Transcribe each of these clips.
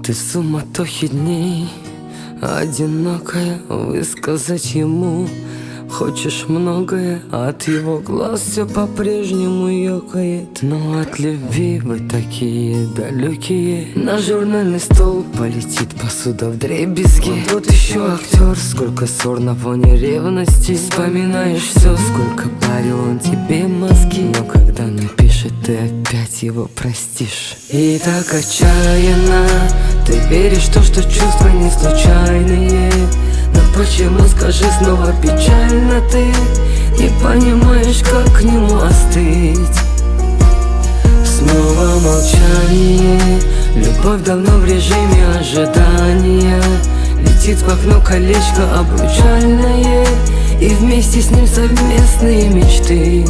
Ты в суматохе дней, одинокая, высказать ему хочешь многое, от его глаз все по-прежнему ёкает. Но от любви вы такие далекие. На журнальный стол полетит посуда вдребезги. Вот еще актер, сколько ссор на фоне ревности. Вспоминаешь все, сколько парил он тебе мозги. Но когда напишет, ты опять его простишь. И так отчаянно ты веришь в то, что чувства не случайные. Но почему, скажи, снова печально ты не понимаешь, как к нему остыть? Снова молчание, любовь давно в режиме ожидания. Летит в окно колечко обручальное, и вместе с ним совместные мечты.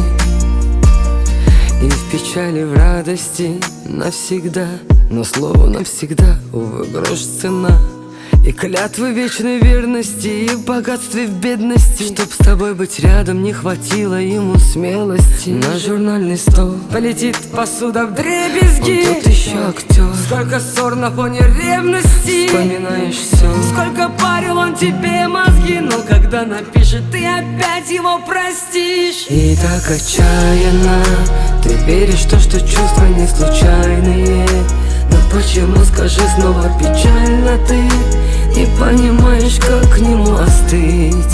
И в печали, в радости навсегда, но слово навсегда, увы, грош цена. И клятвы вечной верности, и в богатстве, в бедности. Чтоб с тобой быть рядом, не хватило ему смелости. На журнальный стол полетит посуда вдребезги. Он тут еще актер, сколько ссор на фоне ревности. Вспоминаешь все, сколько парил он тебе мозги. Но когда напишет, ты опять его простишь. И так отчаянно ты веришь в то, что чувства не случайные. Но почему, скажи, снова печально ты не понимаешь, как к нему остыть?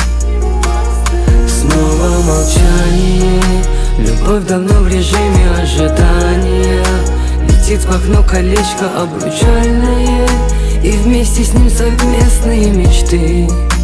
Снова молчание, любовь давно в режиме ожидания. Летит в окно колечко обручальное, и вместе с ним совместные мечты.